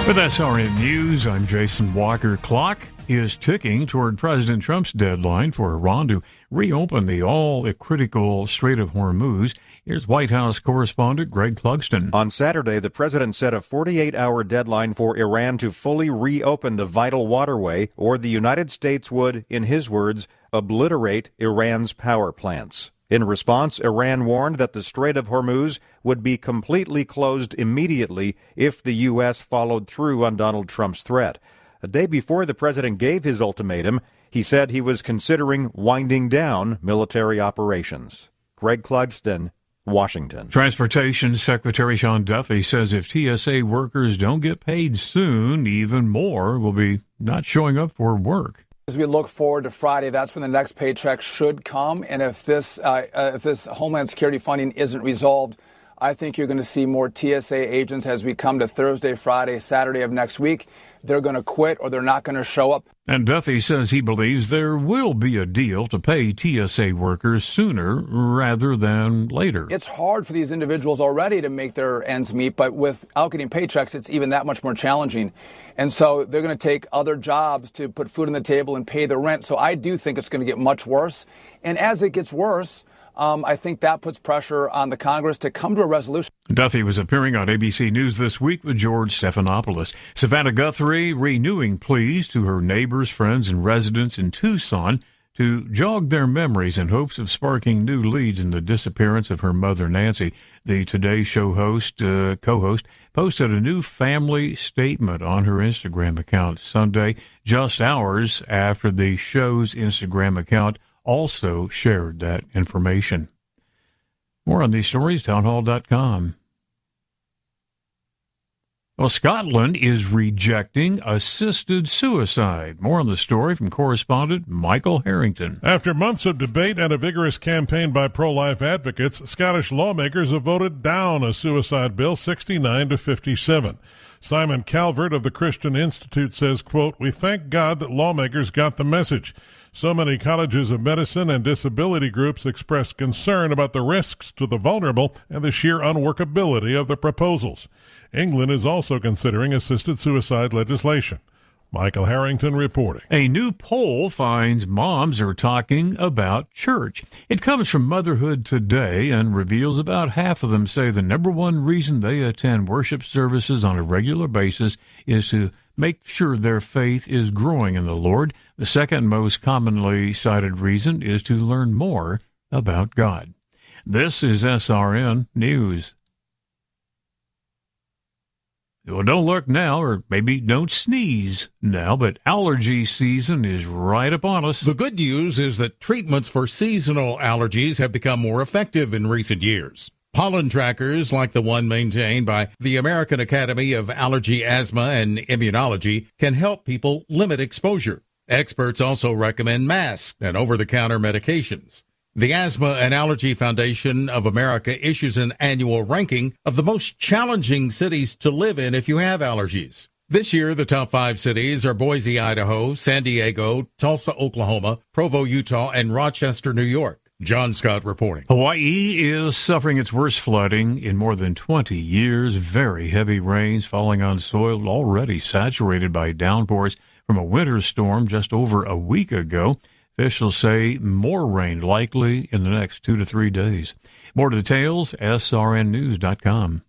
With SRN News, I'm Jason Walker. Clock is ticking toward President Trump's deadline for Iran to reopen the all-critical Strait of Hormuz. Here's White House correspondent Greg Clugston. On Saturday, the president set a 48-hour deadline for Iran to fully reopen the vital waterway, or the United States would, in his words, obliterate Iran's power plants. In response, Iran warned that the Strait of Hormuz would be completely closed immediately if the U.S. followed through on Donald Trump's threat. A day before the president gave his ultimatum, he said he was considering winding down military operations. Greg Clugston, Washington. Transportation Secretary Sean Duffy says if TSA workers don't get paid soon, even more will be not showing up for work. As we look forward to Friday, that's when the next paycheck should come. And if this Homeland Security funding isn't resolved, I think you're going to see more TSA agents as we come to Thursday, Friday, Saturday of next week. They're going to quit or they're not going to show up. And Duffy says he believes there will be a deal to pay TSA workers sooner rather than later. It's hard for these individuals already to make their ends meet, but without getting paychecks, it's even that much more challenging. And so they're going to take other jobs to put food on the table and pay the rent. So I do think it's going to get much worse. And as it gets worse, I think that puts pressure on the Congress to come to a resolution. Duffy was appearing on ABC News This Week with George Stephanopoulos. Savannah Guthrie renewing pleas to her neighbors, friends, and residents in Tucson to jog their memories in hopes of sparking new leads in the disappearance of her mother, Nancy. The Today Show co-host, posted a new family statement on her Instagram account Sunday, just hours after the show's Instagram account also shared that information. More on these stories, townhall.com. Well, Scotland is rejecting assisted suicide. More on the story from correspondent Michael Harrington. After months of debate and a vigorous campaign by pro-life advocates, Scottish lawmakers have voted down a suicide bill 69-57. Simon Calvert of the Christian Institute says, quote, "We thank God that lawmakers got the message. So many colleges of medicine and disability groups expressed concern about the risks to the vulnerable and the sheer unworkability of the proposals. England is also considering assisted suicide legislation." Michael Harrington reporting. A new poll finds moms are talking about church. It comes from Motherhood Today and reveals about half of them say the number one reason they attend worship services on a regular basis is to make sure their faith is growing in the Lord. The second most commonly cited reason is to learn more about God. This is SRN News. Well, don't look now, or maybe don't sneeze now, but allergy season is right upon us. The good news is that treatments for seasonal allergies have become more effective in recent years. Pollen trackers, like the one maintained by the American Academy of Allergy, Asthma, and Immunology, can help people limit exposure. Experts also recommend masks and over-the-counter medications. The Asthma and Allergy Foundation of America issues an annual ranking of the most challenging cities to live in if you have allergies. This year, the top 5 cities are Boise, Idaho, San Diego, Tulsa, Oklahoma, Provo, Utah, and Rochester, New York. John Scott reporting. Hawaii is suffering its worst flooding in more than 20 years. Very heavy rains falling on soil already saturated by downpours from a winter storm just over a week ago. Officials say more rain likely in the next 2 to 3 days. More details, srnnews.com.